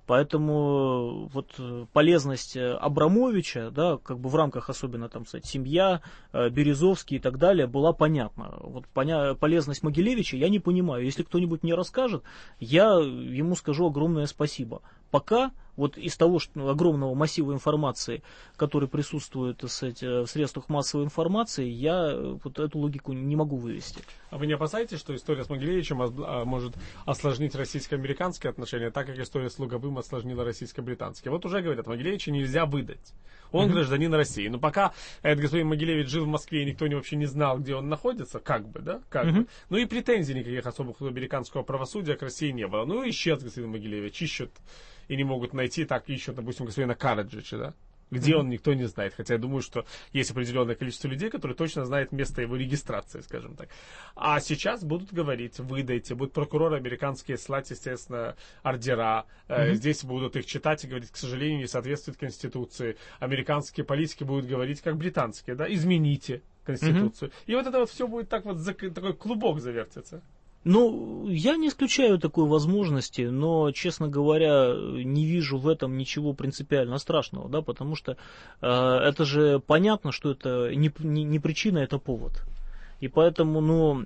Поэтому вот полезность Абрамовича, да, как бы в рамках особенно там, кстати, семья, Березовский и так далее, была понятна. Вот полезность Могилевича я не понимаю. Если кто-нибудь мне расскажет, я ему скажу огромное спасибо. Пока вот из того огромного массива информации, который присутствует, так сказать, в средствах массовой информации, я вот эту логику не могу вывести. А вы не опасаетесь, что история с Могилевичем может осложнить российско-американские отношения, так как история с Луговым осложнила российско-британские? Вот уже говорят, Могилевича нельзя выдать. Он гражданин России. Но пока этот господин Могилевич жил в Москве, и никто вообще не знал, где он находится, как бы, да? Ну и претензий никаких особых у американского правосудия к России не было. Ну исчез господин Могилевич, ищут и не могут найти, так ищут, допустим, господина Караджича, да? Где он, никто не знает. Хотя я думаю, что есть определенное количество людей, которые точно знают место его регистрации, скажем так. А сейчас будут говорить, выдайте, будут прокуроры американские слать, естественно, ордера. Здесь будут их читать и говорить, к сожалению, не соответствует Конституции. Американские политики будут говорить, как британские, да, измените Конституцию. И вот это вот все будет так вот, такой клубок завертится. Ну, я не исключаю такой возможности, но, честно говоря, не вижу в этом ничего принципиально страшного, да, потому что это же понятно, что это не причина, это повод. И поэтому,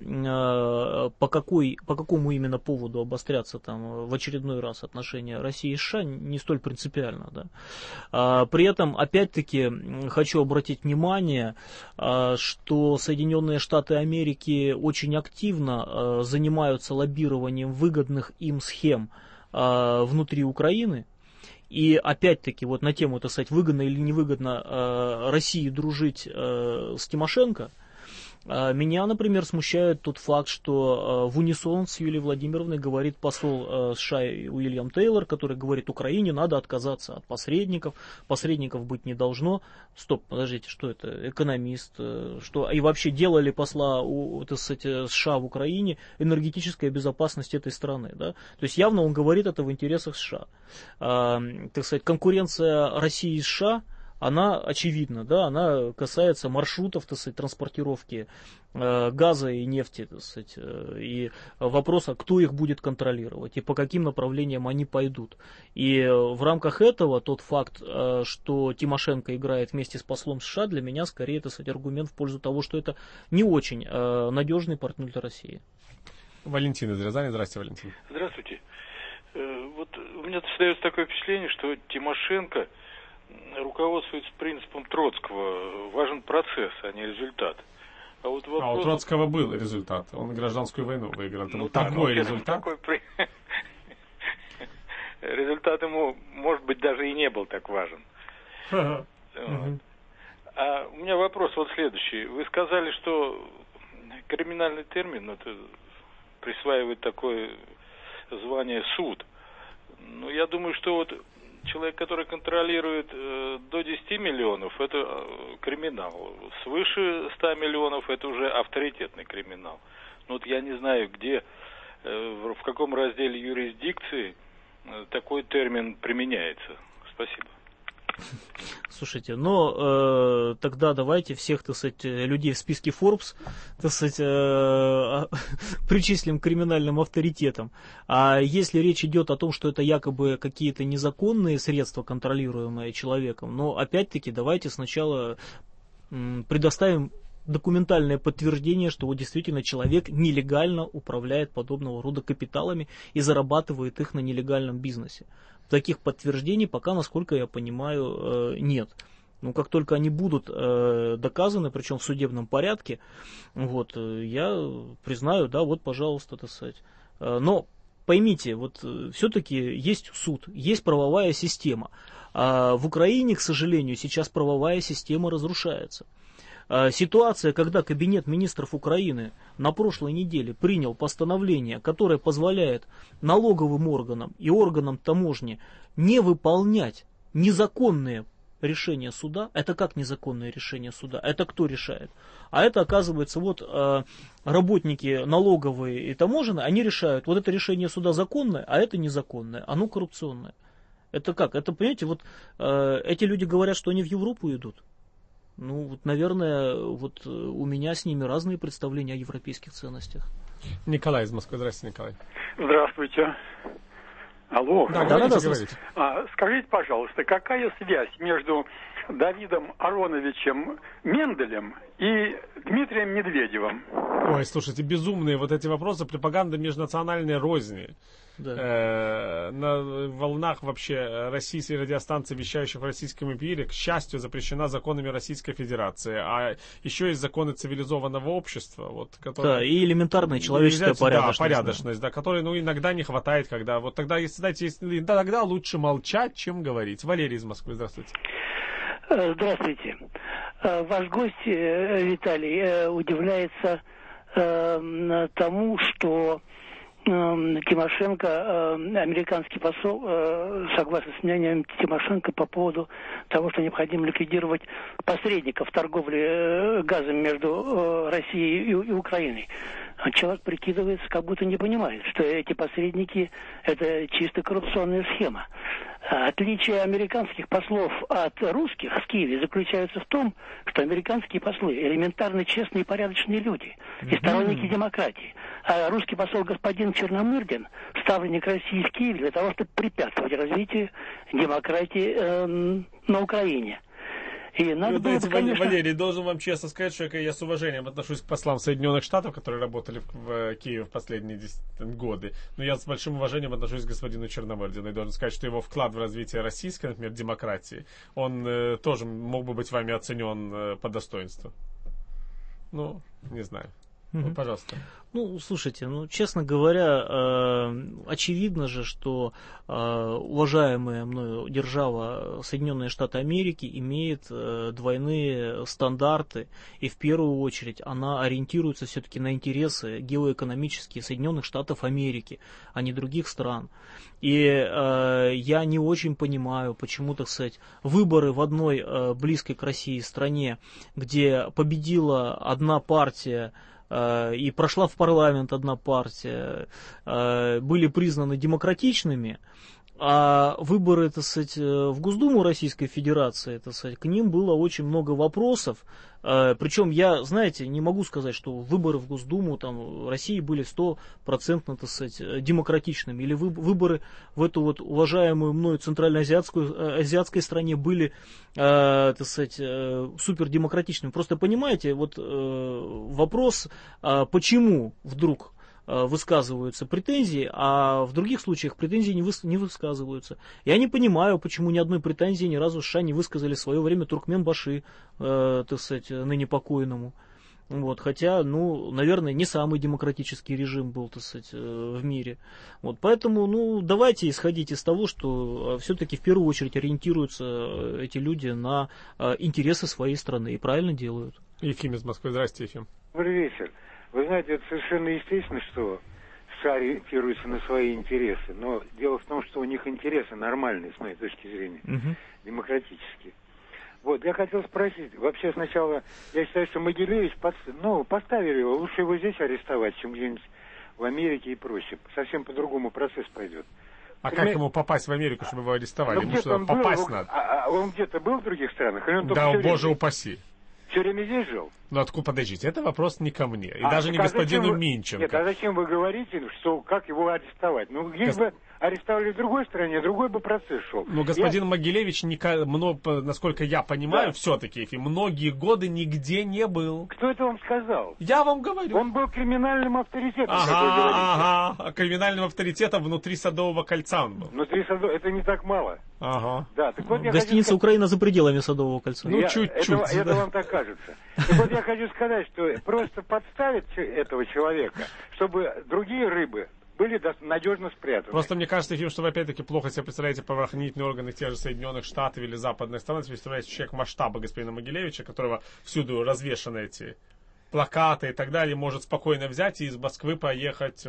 по какому именно поводу обострятся там в очередной раз отношения России и США, не столь принципиально. Да. При этом, опять-таки, хочу обратить внимание, что Соединенные Штаты Америки очень активно занимаются лоббированием выгодных им схем внутри Украины. И опять-таки, вот на тему, так сказать, выгодно или невыгодно России дружить с Тимошенко, Меня, например, смущает тот факт, что в унисон с Юлией Владимировной говорит посол США Уильям Тейлор, который говорит, Украине надо отказаться от посредников, посредников быть не должно. Стоп, подождите, что это, экономист, что, и вообще делали посла США в Украине энергетическая безопасность этой страны, да? То есть явно он говорит это в интересах США. Так сказать, конкуренция России и США, она очевидна, да, она касается маршрутов, так сказать, транспортировки газа и нефти, так сказать, и вопроса, кто их будет контролировать и по каким направлениям они пойдут. И в рамках этого тот факт, что Тимошенко играет вместе с послом США, для меня скорее, так сказать, аргумент в пользу того, что это не очень надежный партнер для России. Валентин из Рязани. Здравствуйте, Валентин. Здравствуйте. Вот у меня создается такое впечатление, что Тимошенко руководствуется принципом Троцкого. Важен процесс, а не результат. А вот вопрос... у Троцкого был результат. Он гражданскую войну выиграл. Такой результат. Результат ему, может быть, даже и не был так важен. А у меня вопрос вот следующий. Вы сказали, что криминальный термин это присваивает такое звание суд. Ну, я думаю, что вот человек, который контролирует до 10 миллионов, это криминал. Свыше 100 миллионов это уже авторитетный криминал. Ну вот я не знаю, где, в каком разделе юрисдикции такой термин применяется. Спасибо. Слушайте, но тогда давайте всех, так сказать, людей в списке Forbes, так сказать, причислим к криминальным авторитетам. А если речь идет о том, что это якобы какие-то незаконные средства, контролируемые человеком, но опять-таки давайте сначала предоставим документальное подтверждение, что вот действительно человек нелегально управляет подобного рода капиталами и зарабатывает их на нелегальном бизнесе. Таких подтверждений пока, насколько я понимаю, нет. Но как только они будут доказаны, причем в судебном порядке, вот, я признаю, да, вот, пожалуйста, так сказать. Но поймите, вот все-таки есть суд, есть правовая система. А в Украине, к сожалению, сейчас правовая система разрушается. Ситуация, когда Кабинет министров Украины на прошлой неделе принял постановление, которое позволяет налоговым органам и органам таможни не выполнять незаконные решения суда. Это как незаконное решение суда? Это кто решает? А это, оказывается, вот работники налоговые и таможенные, они решают, вот это решение суда законное, а это незаконное, оно коррупционное. Это как? Это, понимаете, вот эти люди говорят, что они в Европу идут. Ну, вот, наверное, вот у меня с ними разные представления о европейских ценностях. Николай из Москвы. Здравствуйте, Николай. Здравствуйте. Алло. Да, скажите, пожалуйста, какая связь между Давидом Ароновичем Менделем и Дмитрием Медведевым? Ой, слушайте, безумные вот эти вопросы, пропаганда межнациональной розни. Да. На волнах вообще российской радиостанции, вещающих в российском эфире, к счастью, запрещена законами Российской Федерации. А еще есть законы цивилизованного общества. Вот, которые... Да, и элементарная человеческая порядочность. Да, порядочность, да, которой иногда не хватает, когда... Вот тогда, если, знаете, тогда лучше молчать, чем говорить. Валерий из Москвы, здравствуйте. Здравствуйте. Ваш гость, Виталий, удивляется тому, что Тимошенко, американский посол, согласно с мнением Тимошенко по поводу того, что необходимо ликвидировать посредников в торговле газом между Россией и Украиной. Человек прикидывается, как будто не понимает, что эти посредники – это чисто коррупционная схема. Отличие американских послов от русских в Киеве заключается в том, что американские послы элементарно честные и порядочные люди и сторонники демократии. А русский посол господин Черномырдин – ставленник России в Киеве для того, чтобы препятствовать развитию демократии на Украине. И надо было бы, конечно... Валерий, должен вам честно сказать, что я с уважением отношусь к послам Соединенных Штатов, которые работали в Киеве в последние годы. Но я с большим уважением отношусь к господину Черномырдину и должен сказать, что его вклад в развитие российской, например, демократии, он тоже мог бы быть вами оценен по достоинству. Ну, не знаю. Пожалуйста. Ну, слушайте, честно говоря, очевидно же, что уважаемая мною держава Соединенные Штаты Америки имеет двойные стандарты, и в первую очередь она ориентируется все-таки на интересы геоэкономические Соединенных Штатов Америки, а не других стран. И я не очень понимаю, почему, так сказать, выборы в одной близкой к России стране, где победила одна партия, и прошла в парламент одна партия, были признаны демократичными, а выборы, так сказать, в Госдуму Российской Федерации, так сказать, к ним было очень много вопросов. Причем я, знаете, не могу сказать, что выборы в Госдуму там, в России были 100%, так сказать, демократичными. Или выборы в эту вот уважаемую мною центральноазиатской стране были, так сказать, супердемократичными. Просто понимаете, вот вопрос, почему вдруг высказываются претензии, а в других случаях претензии не высказываются. Я не понимаю, почему ни одной претензии ни разу США не высказали в свое время Туркменбаши, так сказать, ныне покойному. Вот, хотя, наверное, не самый демократический режим был, так сказать, в мире. Вот, поэтому, давайте исходить из того, что все-таки в первую очередь ориентируются эти люди на интересы своей страны и правильно делают. Ефим из Москвы. Здрасте, Ефим. Добрый вечер. Вы знаете, это совершенно естественно, что США ориентируются на свои интересы, но дело в том, что у них интересы нормальные, с моей точки зрения, демократические. Вот, я хотел спросить, вообще сначала, я считаю, что Могилевич, поставили его, лучше его здесь арестовать, чем где-нибудь в Америке и прочее. Совсем по-другому процесс пойдет. А как ему попасть в Америку, чтобы его арестовали? Ему что, попасть надо? А он где-то был в других странах? Или он да, боже упаси. Все время здесь жил? Откуда, подождите, это вопрос не ко мне. И даже не господину Минченко. Нет, а зачем вы говорите, что как его арестовать? Если бы арестовали в другой стране, другой бы процесс шел. Господин Могилевич, насколько я понимаю, все-таки многие годы нигде не был. Кто это вам сказал? Я вам говорю. Он был криминальным авторитетом, криминальным авторитетом внутри Садового кольца он был. Внутри Садового, это не так мало. Ага. Да, так вот гостиница «Украина» за пределами Садового кольца. Чуть-чуть. Это вам так кажется. Так вот я хочу сказать, что просто подставить этого человека, чтобы другие рыбы были надежно спрятаны. Просто мне кажется, Ефим, что вы опять-таки плохо себе представляете правоохранительные органы тех же Соединенных Штатов или западной страны, представляете человек масштаба господина Могилевича, которого всюду развешаны эти плакаты и так далее, может спокойно взять и из Москвы поехать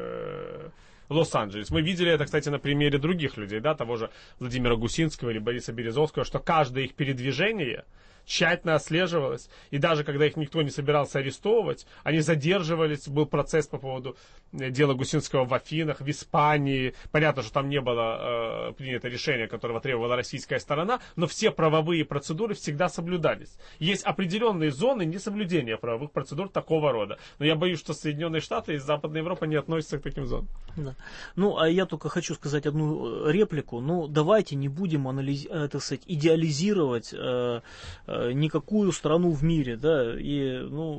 в Лос-Анджелес. Мы видели это, кстати, на примере других людей, того же Владимира Гусинского или Бориса Березовского, что каждое их передвижение тщательно отслеживалось, и даже когда их никто не собирался арестовывать, они задерживались, был процесс по поводу дела Гусинского в Афинах, в Испании. Понятно, что там не было принято решение, которого требовала российская сторона, но все правовые процедуры всегда соблюдались. Есть определенные зоны несоблюдения правовых процедур такого рода. Но я боюсь, что Соединенные Штаты и Западная Европа не относятся к таким зонам. Да. А я только хочу сказать одну реплику. Давайте не будем идеализировать никакую страну в мире, и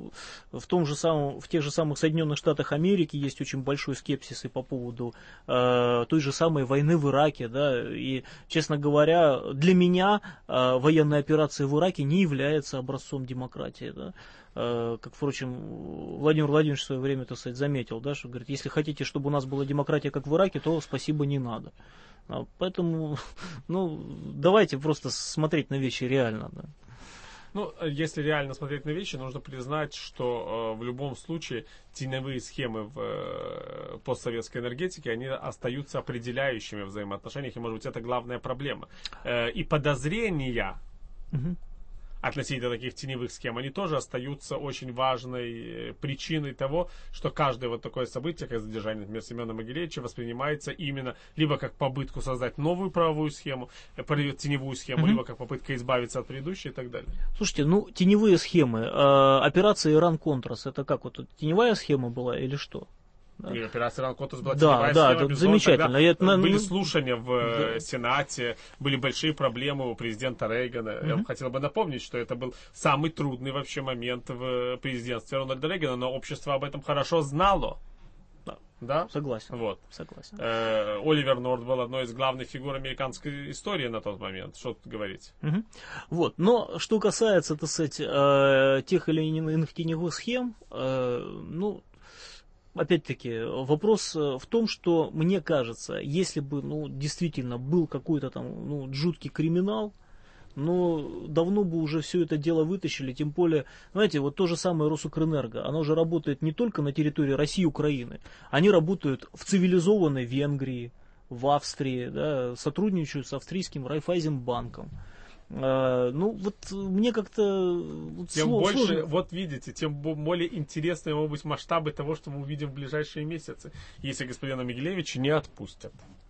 в тех же самых Соединенных Штатах Америки есть очень большой скепсис и по поводу той же самой войны в Ираке, и, честно говоря, для меня военная операция в Ираке не является образцом демократии, как, впрочем, Владимир Владимирович в свое время, так сказать, заметил, что, говорит, если хотите, чтобы у нас была демократия, как в Ираке, то спасибо не надо. Поэтому, давайте просто смотреть на вещи реально, если реально смотреть на вещи, нужно признать, что в любом случае теневые схемы в постсоветской энергетике, они остаются определяющими в взаимоотношениях, и, может быть, это главная проблема. И подозрения относительно таких теневых схем, они тоже остаются очень важной причиной того, что каждое вот такое событие, как задержание, например, Семена Могилевича, воспринимается именно либо как попытку создать новую правовую схему, теневую схему, либо как попытка избавиться от предыдущей и так далее. Слушайте, теневые схемы, операция Иран-Контрас, это как, теневая схема была или что? И операция Иран-Контрас была теневая схема, замечательно. Были слушания в Сенате, были большие проблемы у президента Рейгана. Я хотел бы напомнить, что это был самый трудный вообще момент в президентстве Рональда Рейгана, но общество об этом хорошо знало. Да? Согласен. Вот. Согласен. Оливер Норт был одной из главных фигур американской истории на тот момент. Что тут говорить? Угу. Вот. Но что касается, так сказать, тех или иных теневых схем, ну, опять-таки, вопрос в том, что, мне кажется, если бы, ну, действительно был какой-то там, ну, жуткий криминал, но давно бы уже все это дело вытащили, тем более, знаете, вот то же самое Росукрэнерго, оно же работает не только на территории России и Украины, они работают в цивилизованной Венгрии, в Австрии, да, сотрудничают с австрийским Райфайзенбанком. Ну, вот мне как-то вот тем больше, сложно. вот видите, тем более интересны могут быть масштабы того, что мы увидим в ближайшие месяцы, если господина Могилевича не отпустят.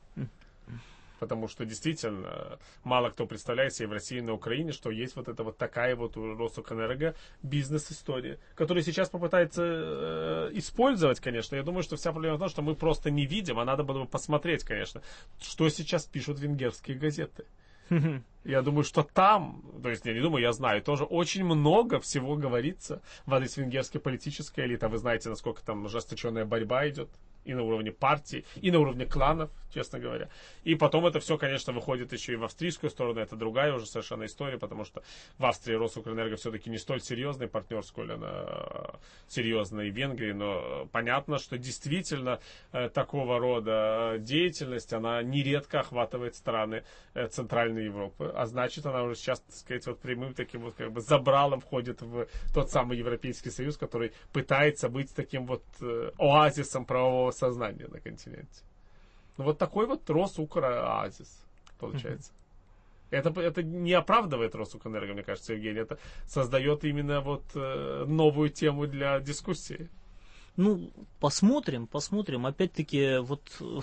Потому что действительно мало кто представляет себе в России и на Украине, что есть вот эта вот такая вот у Росукрэнерго бизнес-история, которую сейчас попытается использовать, конечно. Я думаю, что вся проблема в том, что мы просто не видим, а надо было бы посмотреть, конечно, что сейчас пишут венгерские газеты. Я думаю, что там, то есть я не думаю, я знаю, тоже очень много всего говорится в адрес венгерской политической элиты. Вы знаете, насколько там ожесточенная борьба идет и на уровне партий, и на уровне кланов, честно говоря. И потом это все, конечно, выходит еще и в австрийскую сторону. Это другая уже совершенно история, потому что в Австрии Росукрэнерго все-таки не столь серьезный партнер, сколь она серьезная и в Венгрии. Но понятно, что действительно такого рода деятельность, она нередко охватывает страны Центральной Европы. А значит, она уже сейчас, так сказать, вот прямым таким вот как бы забралом входит в тот самый Европейский Союз, который пытается быть таким вот оазисом правового сознания на континенте. Ну, вот такой вот Росукроазис получается. Это не оправдывает Росукрэнерго, мне кажется, Евгений. Это создает именно вот новую тему для дискуссии. Ну, посмотрим. Опять-таки, вот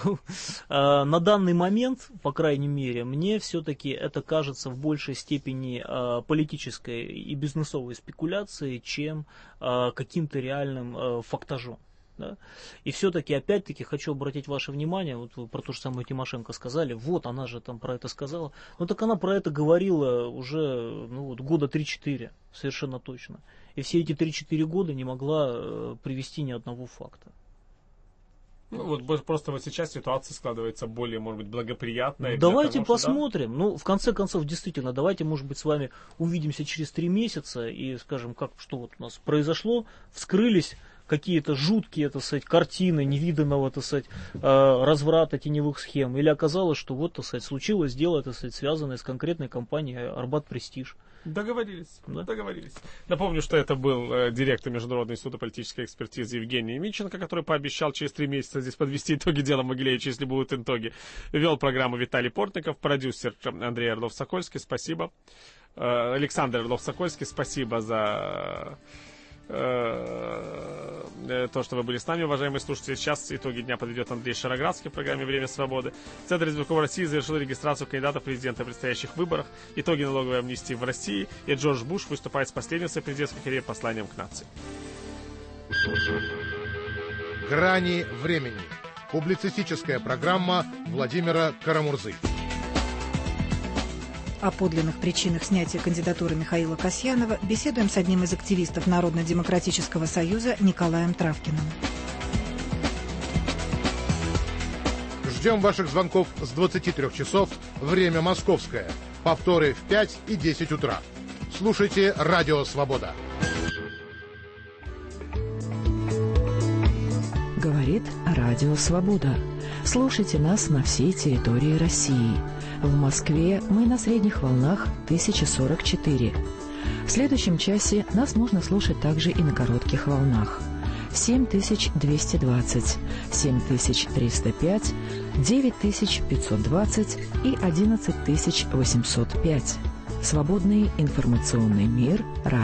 на данный момент, по крайней мере, мне все-таки это кажется в большей степени политической и бизнесовой спекуляцией, чем каким-то реальным фактажом. Да? И все-таки, опять-таки, хочу обратить ваше внимание, вот вы про то же самое Тимошенко сказали, вот она же там про это сказала, ну так она про это говорила уже года 3-4, совершенно точно. И все эти 3-4 года не могла привести ни одного факта. Ну, вот просто вот сейчас ситуация складывается более, может быть, благоприятная. Давайте того, посмотрим. Да? Ну, в конце концов, действительно, давайте, может быть, с вами увидимся через 3 месяца и скажем, что вот у нас произошло, вскрылись какие-то жуткие, так сказать, картины невиданного, так сказать, разврата теневых схем. Или оказалось, что вот, так сказать, случилось дело, так сказать, связанное с конкретной компанией Арбат Престиж. Договорились. Да? Договорились. Напомню, что это был директор Международного института политической экспертизы Евгений Миченко, который пообещал через 3 месяца здесь подвести итоги дела Могилевича, если будут итоги. Вел программу Виталий Портников, продюсер Андрей Орлов-Сокольский, спасибо. Александр Орлов-Сокольский, спасибо за то, что вы были с нами, уважаемые слушатели. Сейчас итоги дня подведет Андрей Шароградский в программе «Время свободы». Центр избирком России завершил регистрацию кандидатов в президенты в предстоящих выборах. Итоги налоговой амнистии в России. И Джордж Буш выступает с последним своей президентской карьере посланием к нации. «Грани времени». Публицистическая программа Владимира Карамурзы. О подлинных причинах снятия кандидатуры Михаила Касьянова беседуем с одним из активистов Народно-демократического союза Николаем Травкиным. Ждем ваших звонков с 23 часов, время московское. Повторы в 5 и 10 утра. Слушайте «Радио Свобода». Говорит Радио Свобода. Слушайте нас на всей территории России. В Москве мы на средних волнах 1044. В следующем часе нас можно слушать также и на коротких волнах. 7220, 7305, 9520 и 11805. Свободный информационный мир.